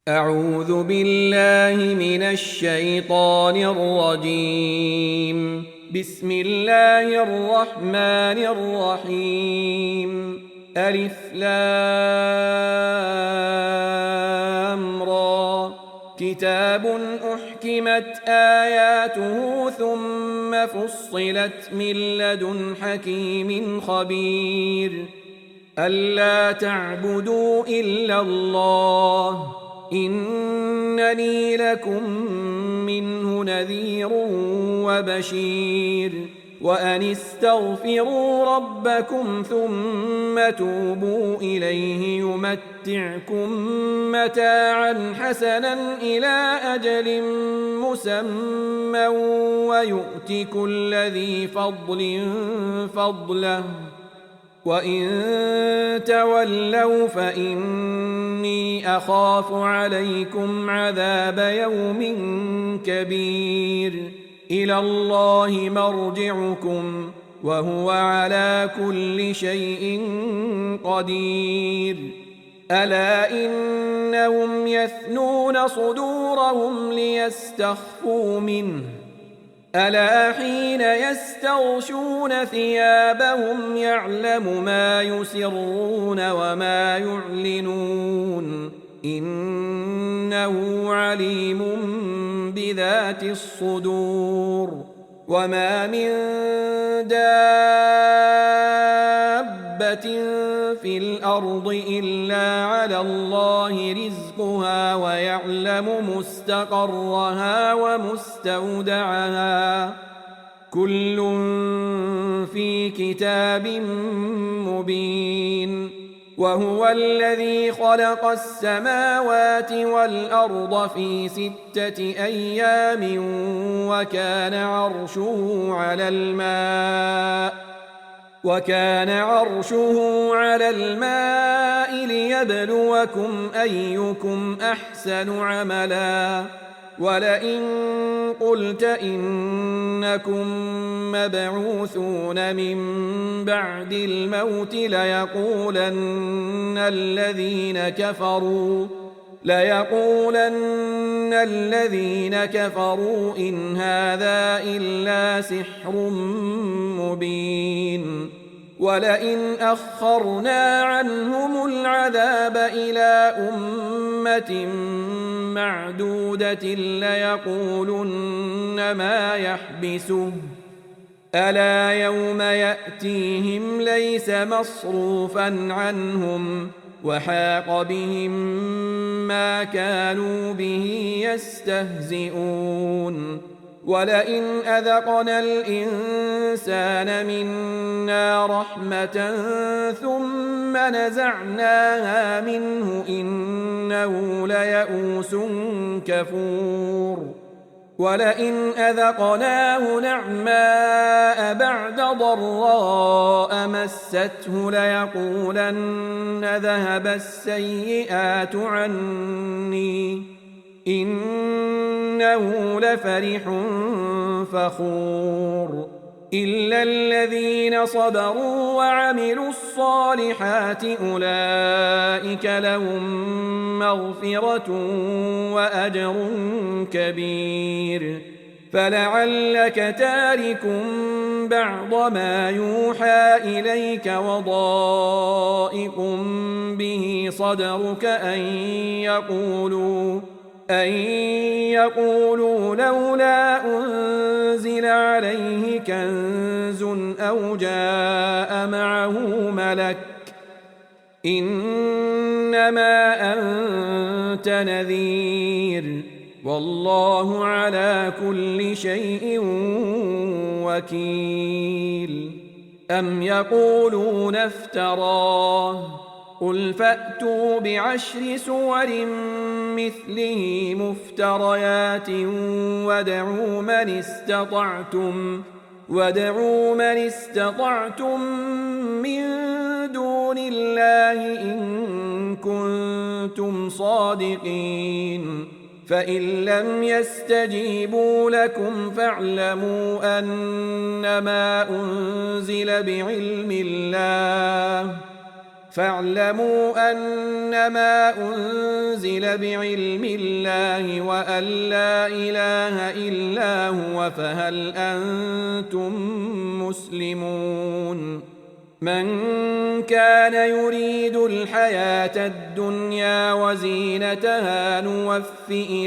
أعوذ بالله من الشيطان الرجيم. بسم الله الرحمن الرحيم. ألف لام را. كتاب أحكمت آياته ثم فصلت من لدن حكيم خبير. ألا تعبدوا إلا الله إنني لكم منه نذير وبشير. وأن استغفروا ربكم ثم توبوا إليه يمتعكم متاعا حسنا إلى أجل مسمى ويؤت كل ذي فضل فضله وإن تولوا فإني أخاف عليكم عذاب يوم كبير. إلى الله مرجعكم وهو على كل شيء قدير. ألا إنهم يثنون صدورهم ليستخفوا منه ألا حين يستغشون ثيابهم يعلم ما يسرون وما يعلنون إنه عليم بذات الصدور. وما من دابة في الأرض إلا على الله رزقها ويعلم مستقرها ومستودعها كل في كتاب مبين. وهو الذي خلق السماوات والأرض في 6 أيام وكان عرشه على الماء ليبلوكم أيكم أحسن عملا. ولئن قلت إنكم مبعوثون من بعد الموت ليقولن الذين كفروا إن هذا إلا سحر مبين. ولئن أخرنا عنهم العذاب إلى أمة معدودة ليقولن ما يحبسه ألا يوم يأتيهم ليس مصروفا عنهم وحاق بهم ما كانوا به يستهزئون. ولئن أذقنا الإنسان منا رحمة ثم نزعناها منه إنه ليئوس كفور. ولئن أذقناه نعماء بعد ضراء مسته ليقولن ذهب السيئات عني إنه لفرح فخور. إلا الذين صبروا وعملوا الصالحات أولئك لهم مغفرة وأجر كبير. فلعلك تارك بعض ما يوحى إليك وضائق به صدرك أن يقولوا لولا أنزل عليه كنز أو جاء معه ملك إنما أنت نذير والله على كل شيء وكيل. أم يقولون افتراه قل فأتوا بعشر سور مثله مفتريات وادعوا من استطعتم من دون الله إن كنتم صادقين. فإن لم يستجيبوا لكم فاعلموا أنما أنزل بعلم الله فاعلموا أنما أنزل بعلم الله وأن لا إله إلا هو فهل أنتم مسلمون من كان يريد الحياة الدنيا وزينتها نوفي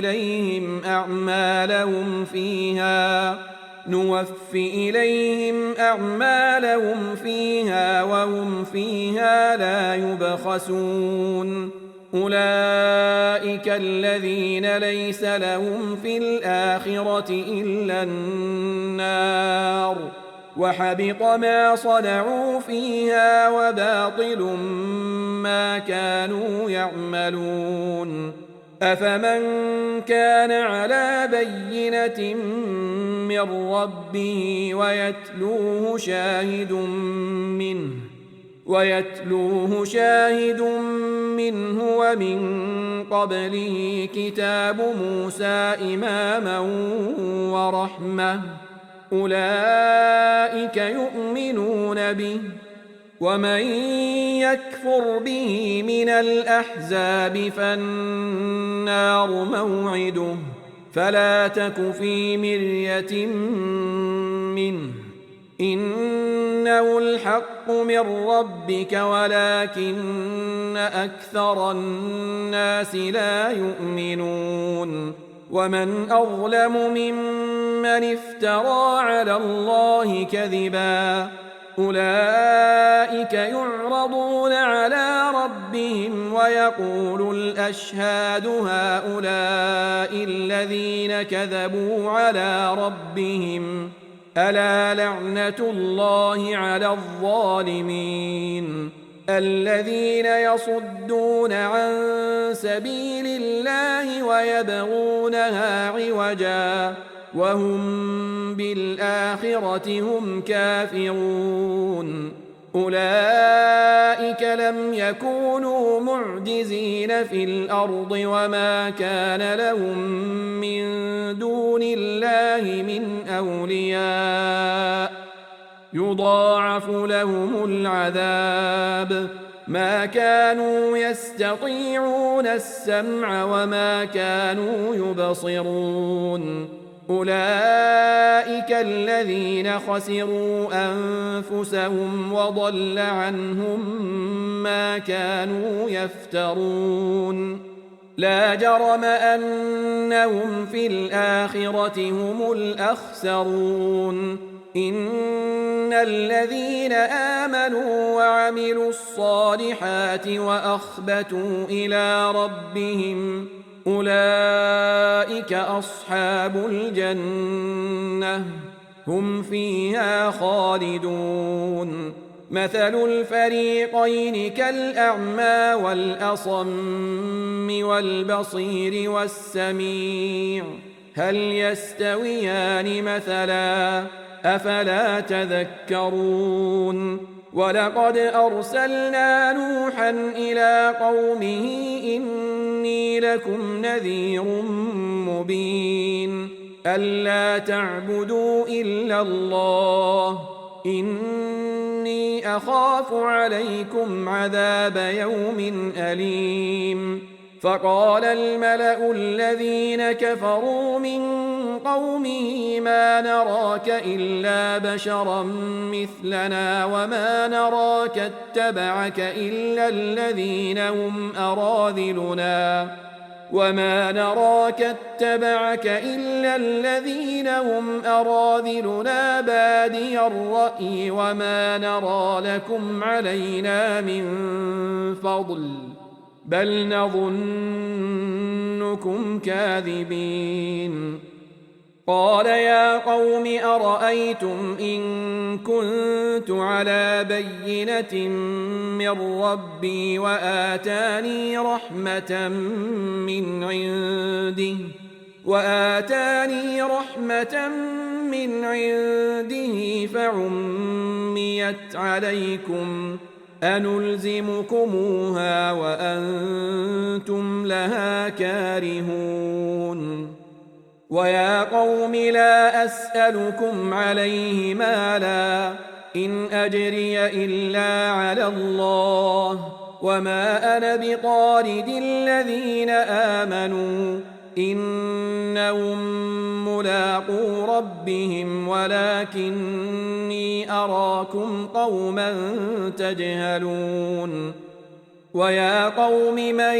إليهم أعمالهم فيها وهم فيها لا يبخسون أولئك الذين ليس لهم في الآخرة إلا النار وحبط ما صنعوا فيها وباطل ما كانوا يعملون أفمن كان على بينة من ربه ويتلوه شاهد منه ومن قبله كتاب موسى إماما ورحمة أولئك يؤمنون به ومن يكفر به من الأحزاب فالنار موعده فلا تك في مرية منه إنه الحق من ربك ولكن أكثر الناس لا يؤمنون ومن أظلم ممن افترى على الله كذبا أولئك يعرضون على ربهم ويقول الأشهاد هؤلاء الذين كذبوا على ربهم ألا لعنة الله على الظالمين الذين يصدون عن سبيل الله ويبغونها عوجا وهم بالآخرة هم كافرون أولئك لم يكونوا معجزين في الأرض وما كان لهم من دون الله من أولياء يضاعف لهم العذاب ما كانوا يستطيعون السمع وما كانوا يبصرون أولئك الذين خسروا أنفسهم وضل عنهم ما كانوا يفترون لا جرم أنهم في الآخرة هم الأخسرون إن الذين آمنوا وعملوا الصالحات وأخبتوا إلى ربهم أولئك أصحاب الجنة هم فيها خالدون مثل الفريقين كالأعمى والأصم والبصير والسميع هل يستويان مثلا أفلا تذكرون ولقد أرسلنا نوحا إلى قومه إني لكم نذير مبين ألا تعبدوا إلا الله إني أخاف عليكم عذاب يوم أليم فقال الملأ الذين كفروا من قومه ما نراك إلا بشرا مثلنا وما نراك اتبعك إلا الذين هم أراذلنا بادي الرأي وما نرى لكم علينا من فضل بل نظنكم كاذبين قال يا قوم أرأيتم إن كنت على بينة من ربي وآتاني رحمة من عنده فعميت عليكم أنلزمكموها وأنتم لها كارهون ويا قوم لا أسألكم عليه مالا إن أجري إلا على الله وما أنا بطارد الذين آمنوا إنهم ملاقو ربهم ولكني أراكم قوما تجهلون ويا قوم من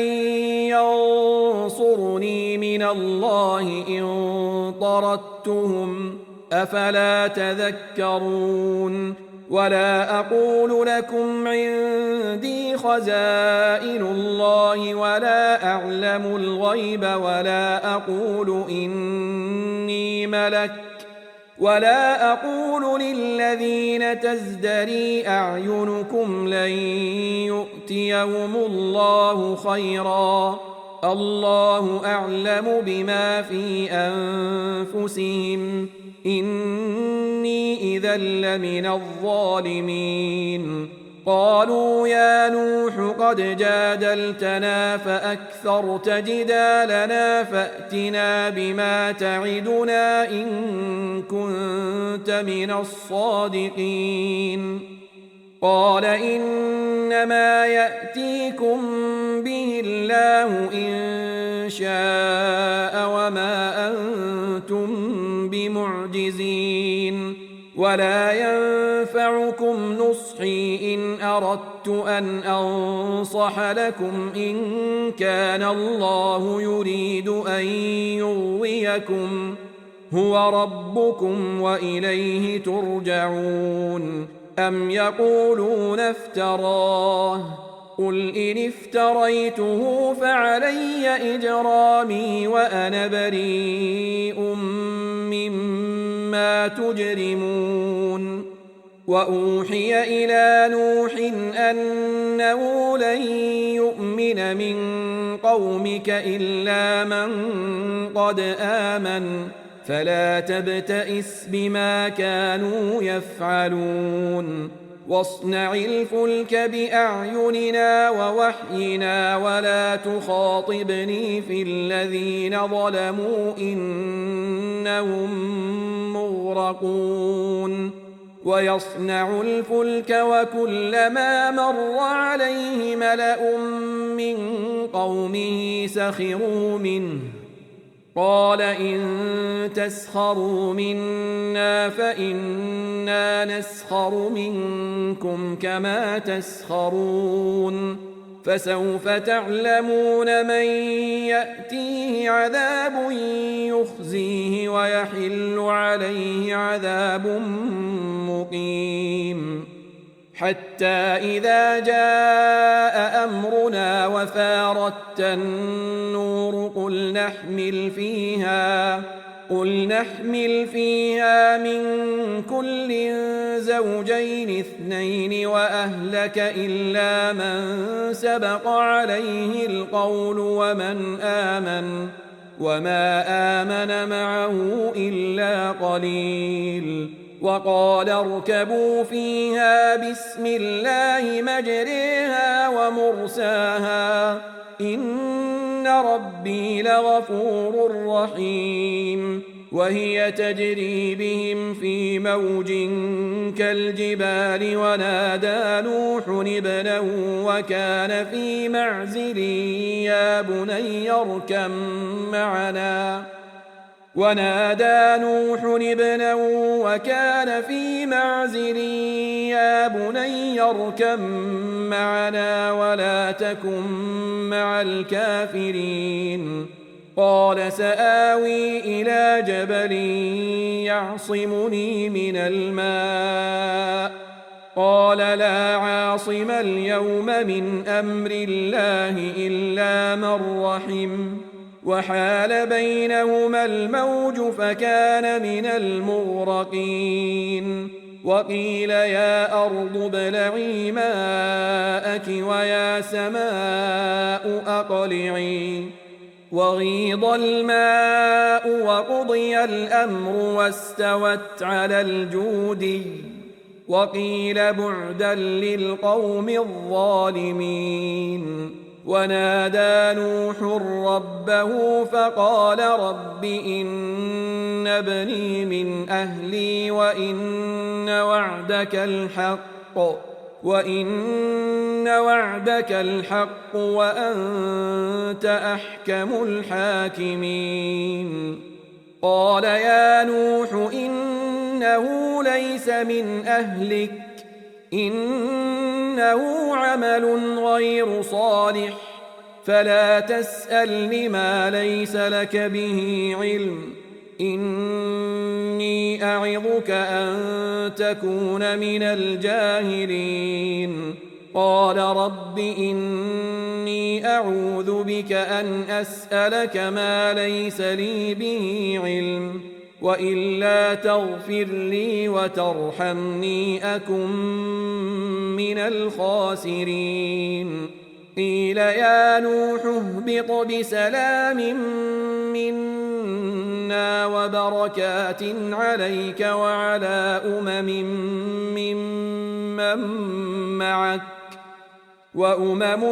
ينصرني من الله إن طردتهم أفلا تذكرون ولا أقول لكم عندي خزائن الله ولا أعلم الغيب ولا أقول إني ملك ولا أقول للذين تزدري أعينكم لن يؤتيهم الله خيرا الله أعلم بما في أنفسهم إني إذا لمن الظالمين قالوا يا نوح قد جادلتنا فأكثرت جدالنا فأتنا بما تعدنا إن كنت من الصادقين قال إنما يأتيكم به الله إن شاء وما أنتم بمعجزين ولا ينفعكم نصحي إن أردت أن أنصح لكم إن كان الله يريد أن يغويكم هو ربكم وإليه ترجعون أم يقولون افتراه قل إن افتريته فعلي إجرامي وأنا بريء مما تجرمون وأوحي إلى نوح أنه لن يؤمن من قومك إلا من قد آمن فلا تبتئس بما كانوا يفعلون واصنع الفلك بأعيننا ووحينا ولا تخاطبني في الذين ظلموا إنهم مغرقون ويصنع الفلك وكلما مر عليه ملأ من قومه سخروا منه قال إن تسخروا منا فإنا نسخر منكم كما تسخرون فسوف تعلمون من يأتيه عذاب يخزيه ويحل عليه عذاب مقيم حتى إذا جاء أمرنا وفارت النور قل نحمل فيها من كل زوجين اثنين وأهلك إلا من سبق عليه القول ومن آمن وما آمن معه إلا قليل وقال اركبوا فيها بسم الله مجريها ومرساها إن ربي لغفور رحيم وهي تجري بهم في موج كالجبال ونادى نوح ابنه وكان في معزل يا بني اركب معنا ونادى نوح ابنه وكان في معزل يا بني اركب معنا ولا تكن مع الكافرين قال سآوي إلى جبل يعصمني من الماء قال لا عاصم اليوم من أمر الله إلا من رحم وحال بينهما الموج فكان من المغرقين وقيل يا أرض ابلعي ماءك ويا سماء أقلعي وغيض الماء وقضي الأمر واستوت على الجودي وقيل بعدا للقوم الظالمين ونادى نوح ربه فقال رب إن ابني من أهلي وإن وعدك الحق وإن وعدك الحق وأنت أحكم الحاكمين قال يا نوح إنه ليس من أهلك إنه عمل غير صالح فلا تسألني ما ليس لك به علم إني أعظك أن تكون من الجاهلين قال رب إني أعوذ بك أن أسألك ما ليس لي به علم وإلا تغفر لي وترحمني أكن من الخاسرين قيل يا نوح اهبط بسلام منا وبركات عليك وعلى ممن معك وأمم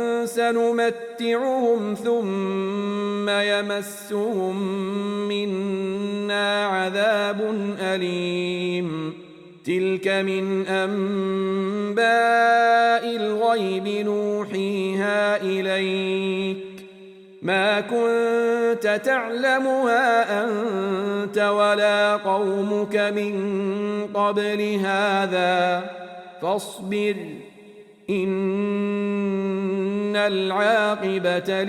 سنمتعهم ثم يمسهم منا عذاب أليم تلك من أنباء الغيب نوحيها إليك ما كنت تعلمها أنت ولا قومك من قبل هذا فاصبر إن العاقبة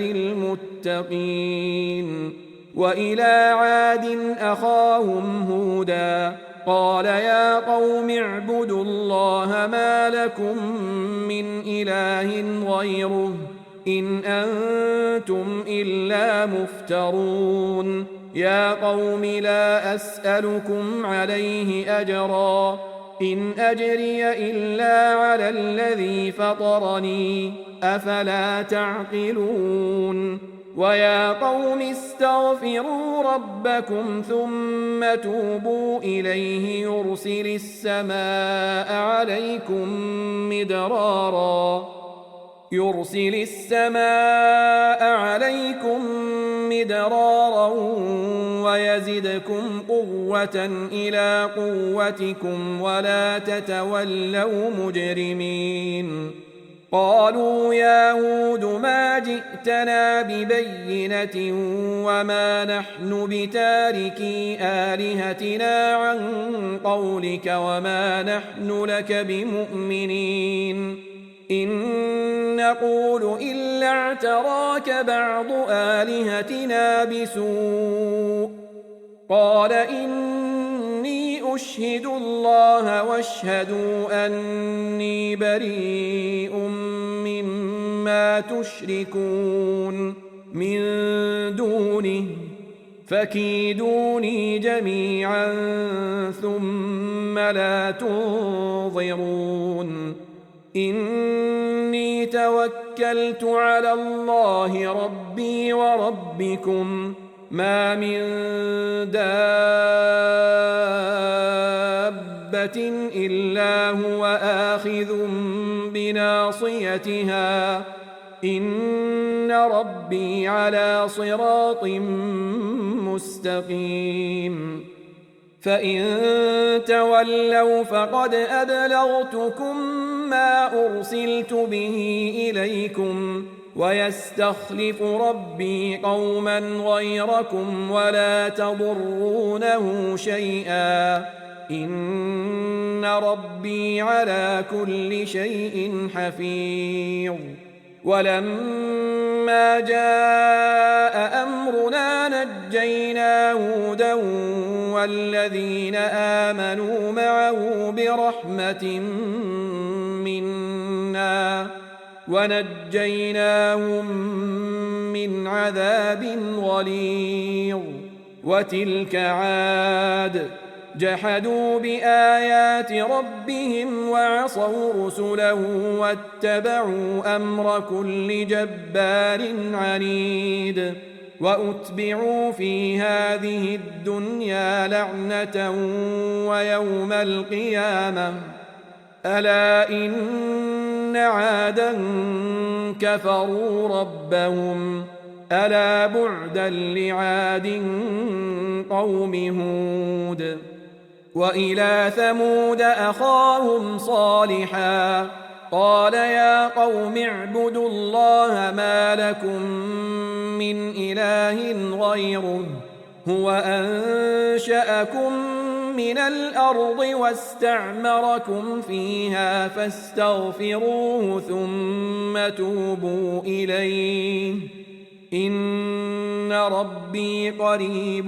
للمتقين وإلى عاد أخاهم هودا قال يا قوم اعبدوا الله ما لكم من إله غيره إن أنتم إلا مفترون يا قوم لا أسألكم عليه أجرا إن أجري إلا على الذي فطرني أفلا تعقلون ويا قوم استغفروا ربكم ثم توبوا إليه يرسل السماء عليكم مدرارا ويزدكم قوة إلى قوتكم ولا تتولوا مجرمين قالوا يا هود ما جئتنا ببينة وما نحن بتاركي آلهتنا عن قولك وما نحن لك بمؤمنين إن نقول إلا اعتراك بعض آلهتنا بسوء قال إني أشهد الله واشهدوا أني بريء مما تشركون من دونه فكيدوني جميعا ثم لا تنظرون إني توكلت على الله ربي وربكم ما من دابة إلا هو آخذ بناصيتها إن ربي على صراط مستقيم فإن تولوا فقد أبلغتكم ما أرسلت به إليكم ويستخلف ربي قوما غيركم ولا تضرونه شيئا إن ربي على كل شيء حفيظ ولما جاء أمرنا نجينا هودا والذين آمنوا معه برحمة منا ونجيناهم من عذاب غليظ وتلك عاد جحدوا بآيات ربهم وعصوا رسله واتبعوا أمر كل جبار عنيد وأتبعوا في هذه الدنيا لعنة ويوم القيامة ألا إن عادا كفروا ربهم ألا بعدا لعاد قوم هود وإلى ثمود أخاهم صالحا قال يا قوم اعبدوا الله ما لكم من إله غيره هو أنشأكم من الأرض واستعمركم فيها فاستغفروه ثم توبوا إليه إن ربي قريب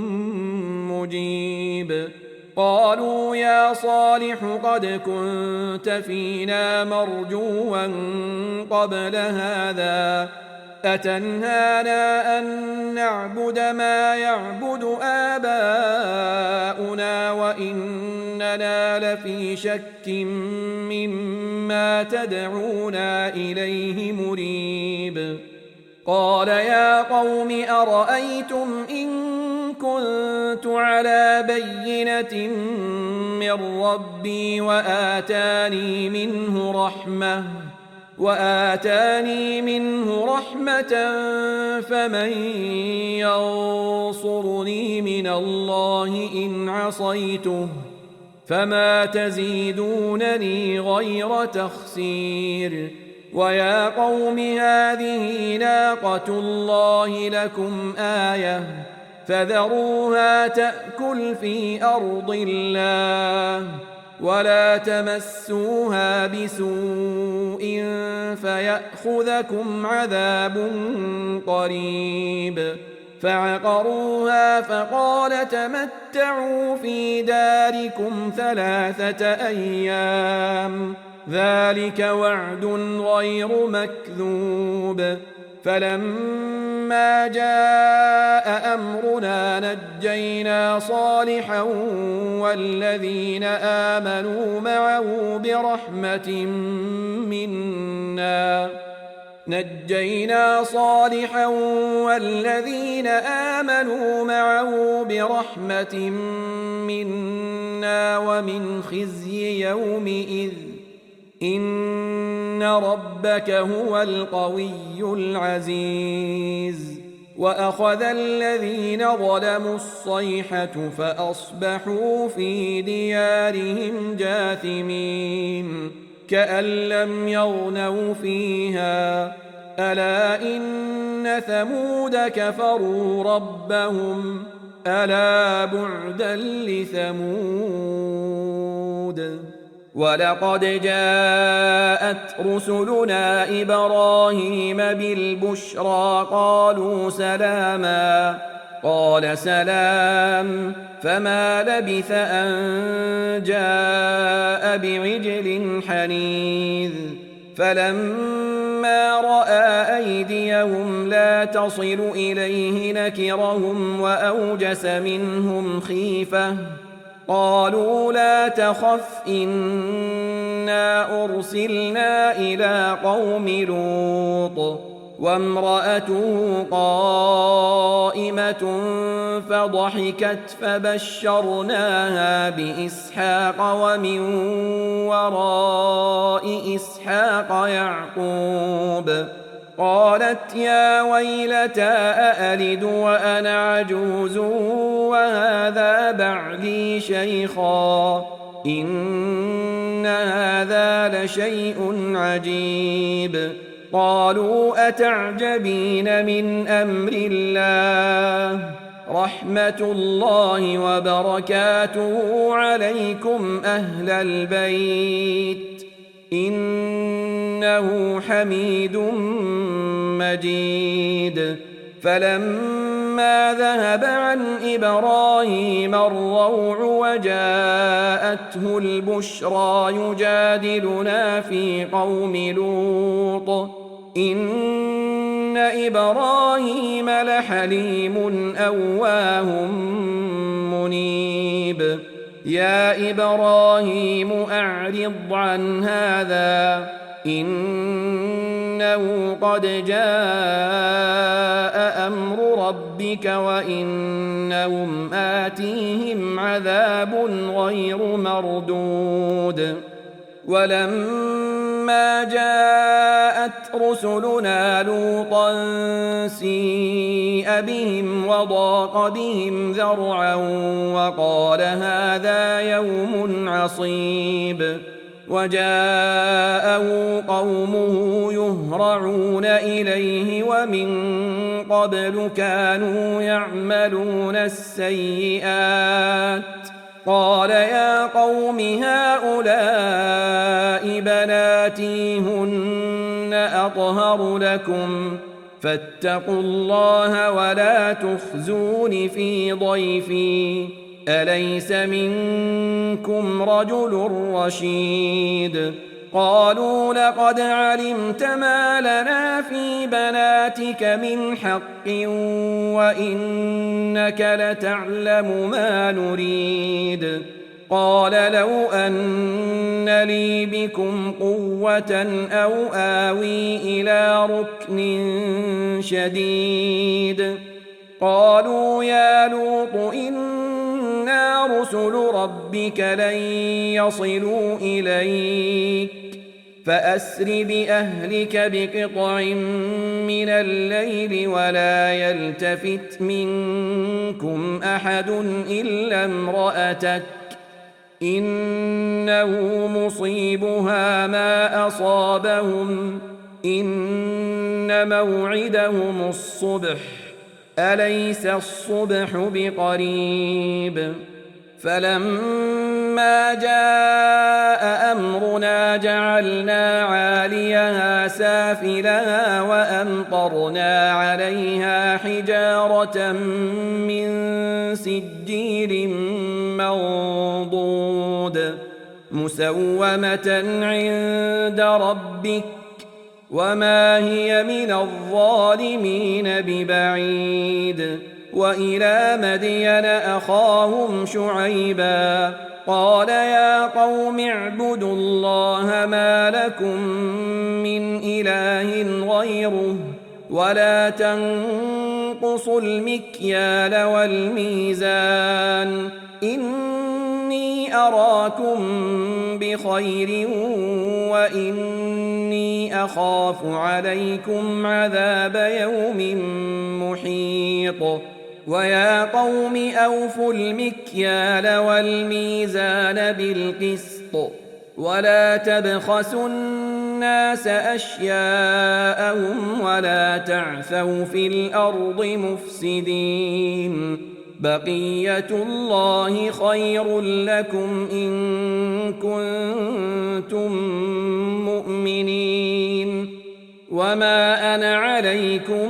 مجيب قالوا يا صالح قد كنت فينا مرجوا قبل هذا أتنهانا أن نعبد ما يعبد آباؤنا وإننا لفي شك مما تدعونا إليه مريب قال يا قوم أرأيتم إن كنت على بينة من ربي وآتاني منه رحمة فمن ينصرني من الله إن عصيته فما تزيدونني غير تخسير ويا قوم هذه ناقة الله لكم آية فذروها تأكل في أرض الله ولا تمسوها بسوء فيأخذكم عذاب قريب فعقروها فقال تمتعوا في داركم 3 أيام ذلك وعد غير مكذوب فلما جاء أمرنا نجينا صالحا والذين آمنوا معه برحمة منا ومن خزي يومئذ إن ربك هو القوي العزيز وأخذ الذين ظلموا الصيحة فأصبحوا في ديارهم جاثمين كأن لم يغنوا فيها ألا إن ثمود كفروا ربهم ألا بعدا لثمود ولقد جاءت رسلنا إبراهيم بالبشرى قالوا سلاما قال سلام فما لبث أن جاء بعجل حنيذ فلما رأى أيديهم لا تصل إليه نكرهم وأوجس منهم خيفة قالوا لا تخف إنا أرسلنا إلى قوم لوط وامرأته قائمة فضحكت فبشرناها بإسحاق ومن وراء إسحاق يعقوب قالت يا ويلتى أألد وأنا عجوز وهذا بعلي شيخا إن هذا لشيء عجيب قالوا أتعجبين من أمر الله رحمة الله وبركاته عليكم أهل البيت إنه حميد مجيد فلما ذهب عن إبراهيم الروع وجاءته البشرى يجادلنا في قوم لوط إن إبراهيم لحليم أواه منيب يا إبراهيم أعرض عن هذا إنه قد جاء أمر ربك وإنهم آتيهم عذاب غير مردود ولما فلما جاءت رسلنا لوطا سيء بهم وضاق بهم ذرعا وقال هذا يوم عصيب وجاءه قومه يهرعون إليه ومن قبل كانوا يعملون السيئات قال يا قوم هؤلاء بناتي هن أطهر لكم فاتقوا الله ولا تخزون في ضيفي أليس منكم رجل رشيد قالوا لقد علمت ما لنا في بناتك من حق وإنك لتعلم ما نريد قال لو أن لي بكم قوة أو آوي إلى ركن شديد قالوا يا لوط إنا رسل ربك لن يصلوا إليك فأسر بأهلك بقطع من الليل ولا يلتفت منكم أحد إلا امرأتك إنه مصيبها ما أصابهم إن موعدهم الصبح أليس الصبح بقريب فلما جاء أمرنا جعلنا عاليها سافلها وأمطرنا عليها حجارة من سجيل منضود مسومة عند ربك وما هي من الظالمين ببعيد وإلى مدين أخاهم شعيبا قال يا قوم اعبدوا الله ما لكم من إله غيره ولا تنقصوا المكيال والميزان إني أراكم بخير وإني أخاف عليكم عذاب يوم محيط ويا قوم أوفوا المكيال والميزان بالقسط ولا تبخسوا الناس أشياءهم ولا تعثوا في الأرض مفسدين بقية الله خير لكم إن كنتم مؤمنين وما أنا عليكم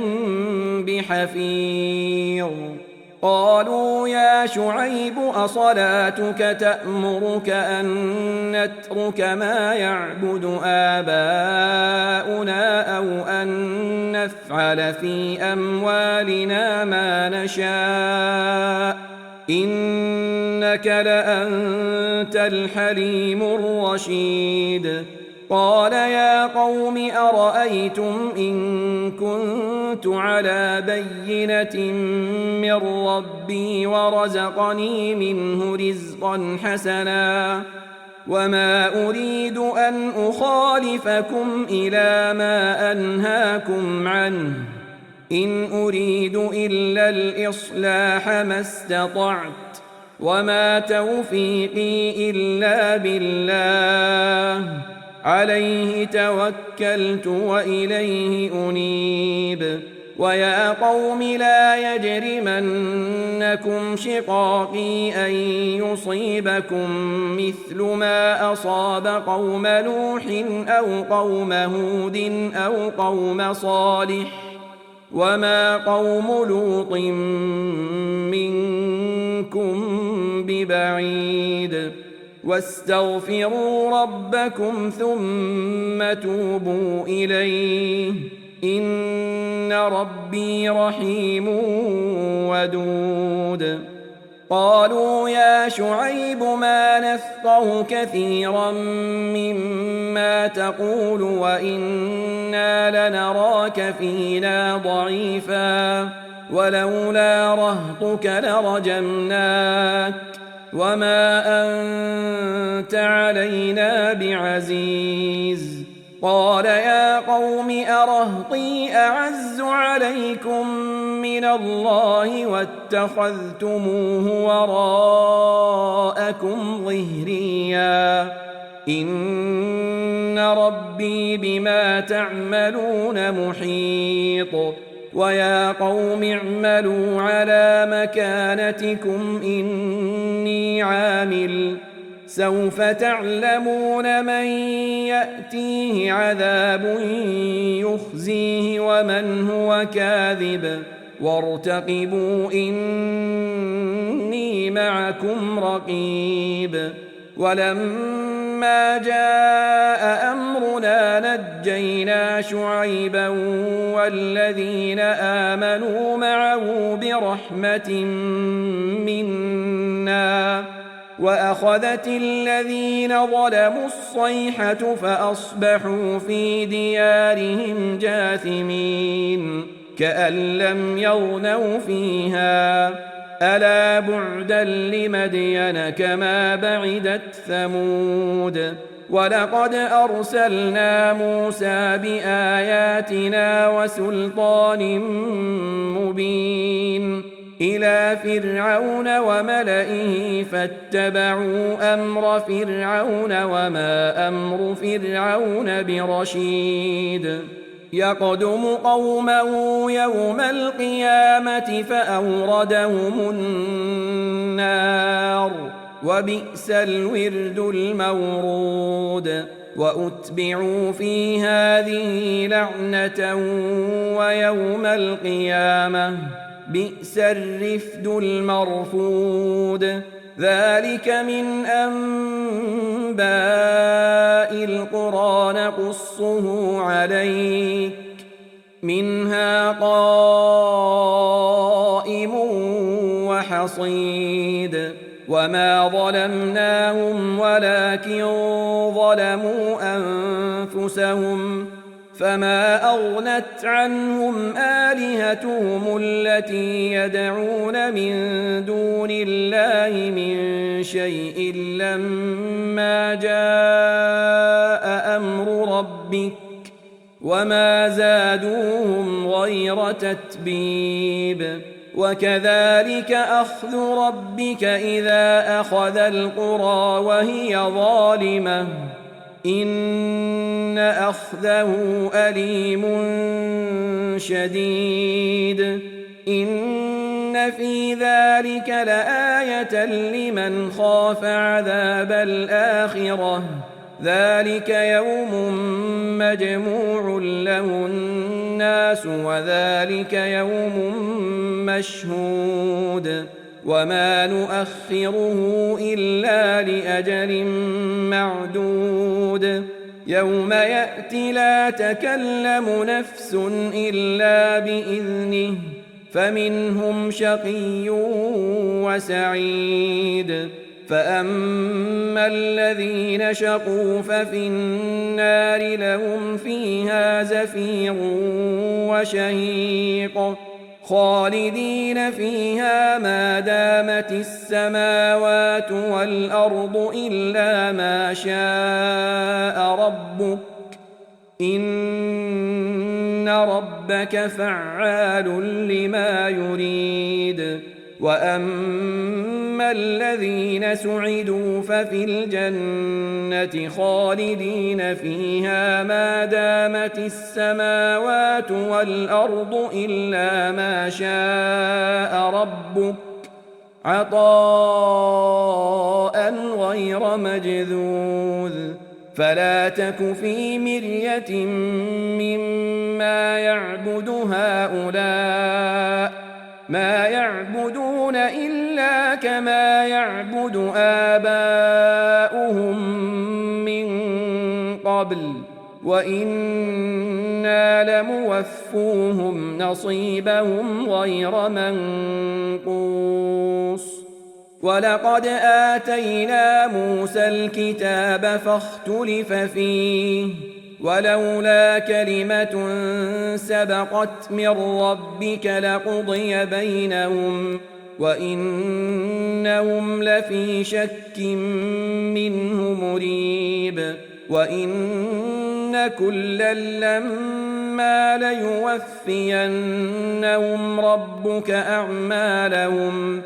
بحفيظ قالوا يا شعيب أصلاتك تأمرك أن نترك ما يعبد آباؤنا أو أن نفعل في أموالنا ما نشاء إنك لأنت الحليم الرشيد قال يا قوم أرأيتم إن كنت على بينة من ربي ورزقني منه رزقا حسنا وما أريد أن أخالفكم إلى ما أنهاكم عنه إن أريد إلا الإصلاح ما استطعت وما توفيقي إلا بالله عليه توكلت وإليه أنيب ويا قوم لا يجرمنكم شقاقي أن يصيبكم مثل ما أصاب قوم نوح أو قوم هود أو قوم صالح وما قوم لوط منكم ببعيد واستغفروا ربكم ثم توبوا إليه إن ربي رحيم ودود قالوا يا شعيب ما نفقه كثيرا مما تقول وإنا لنراك فينا ضعيفا ولولا رهطك لرجمناك وما أنت علينا بعزيز قال يا قوم أرهطي أعز عليكم من الله واتخذتموه وراءكم ظهريا إن ربي بما تعملون محيط ويا قوم اعملوا على مكانتكم إني عامل سوف تعلمون من يأتيه عذاب يخزيه ومن هو كاذب وارتقبوا إني معكم رقيب ولما جاء أمرنا نجينا شعيبا والذين آمنوا معه برحمة منا وأخذت الذين ظلموا الصيحة فأصبحوا في ديارهم جاثمين كأن لم يغنوا فيها ألا بعدا لمدين كما بعدت ثمود ولقد أرسلنا موسى بآياتنا وسلطان مبين إلى فرعون وملئه فاتبعوا أمر فرعون وما أمر فرعون برشيد يقدم قومه يوم القيامة فأوردهم النار وبئس الورد المورود وأتبعوا في هذه لعنة ويوم القيامة بئس الرفد المرفود ذلك من أنباء القرى نقصه عليك منها قائم وحصيد وما ظلمناهم ولكن ظلموا أنفسهم فما أغنت عنهم آلهتهم التي يدعون من دون الله من شيء لما جاء أمر ربك وما زادوهم غير تتبيب وكذلك أخذ ربك إذا أخذ القرى وهي ظالمة إن أخذه أليم شديد إن في ذلك لآية لمن خاف عذاب الآخرة ذلك يوم مجموع له الناس وذلك يوم مشهود وما نؤخره إلا لأجل معدود يوم يأتي لا تكلم نفس إلا بإذنه فمنهم شقي وسعيد فأما الذين شقوا ففي النار لهم فيها زفير وشهيق خالدين فيها ما دامت السماوات والأرض إلا ما شاء ربك إن ربك فعال لما يريد وأما الذين سعدوا ففي الجنة خالدين فيها ما دامت السماوات والأرض إلا ما شاء ربك عطاء غير مجذوذ فلا تك في مرية مما يعبد هؤلاء ما يعبدون إلا كما يعبد آباؤهم من قبل وإنا لموفوهم نصيبهم غير منقوص ولقد آتينا موسى الكتاب فاختلف فيه ولولا كلمة سبقت من ربك لقضي بينهم وإنهم لفي شك منه مريب وإن كلا لما ليوفينهم ربك أعمالهم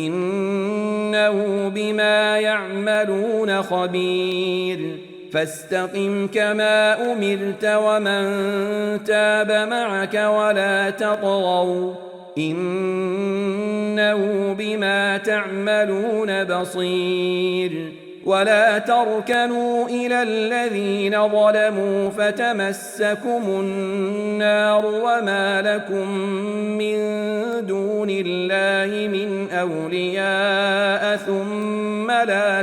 إنه بما يعملون خبير فاستقم كما أمرت ومن تاب معك ولا تطغوا إنه بما تعملون بصير ولا تركنوا إلى الذين ظلموا فتمسكم النار وما لكم من دون الله من أولياء ثم لا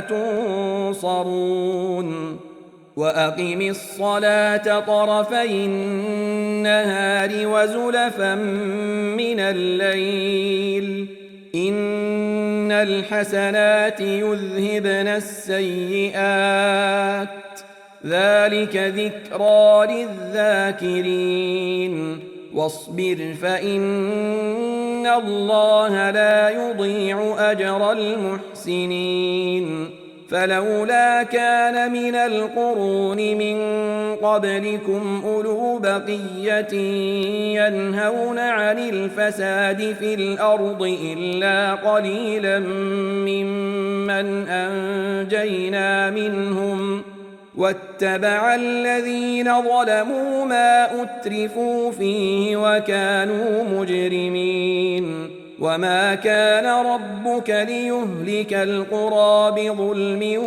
تنصرون وأقم الصلاة طرفي النهار وزلفا من الليل إن الحسنات يذهبن السيئات ذلك ذكرى للذاكرين واصبر فإن الله لا يضيع أجر المحسنين فلولا كان من القرون من قبلكم أولو بقية ينهون عن الفساد في الأرض إلا قليلا ممن أنجينا منهم واتبع الذين ظلموا ما أترفوا فيه وكانوا مجرمين وما كان ربك ليهلك القرى بظلم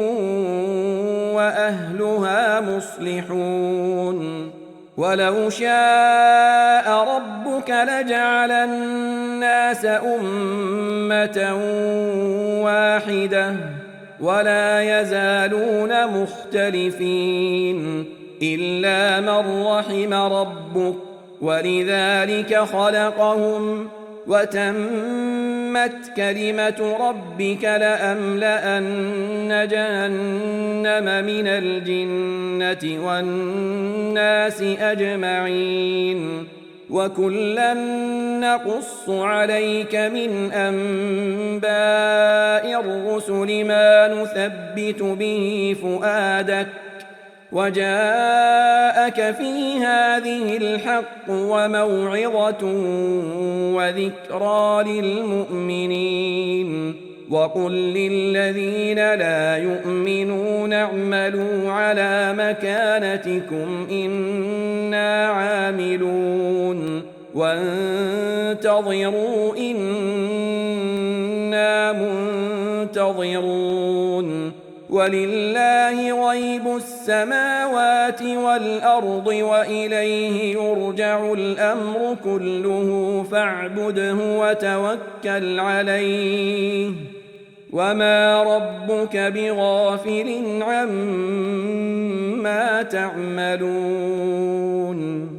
وأهلها مصلحون ولو شاء ربك لجعل الناس أمة واحدة ولا يزالون مختلفين إلا من رحم ربك ولذلك خلقهم وتمت كلمة ربك لأملأن جهنم من الجنة والناس أجمعين وكلا نقص عليك من أنباء الرسل ما نثبت به فؤادك وجاءك في هذه الحق وموعظة وذكرى للمؤمنين وقل للذين لا يؤمنون اعملوا على مكانتكم إنا عاملون وانتظروا إنا منتظرون ولله غيب السماوات والأرض وإليه يرجع الأمر كله فاعبده وتوكل عليه وما ربك بغافل عما تعملون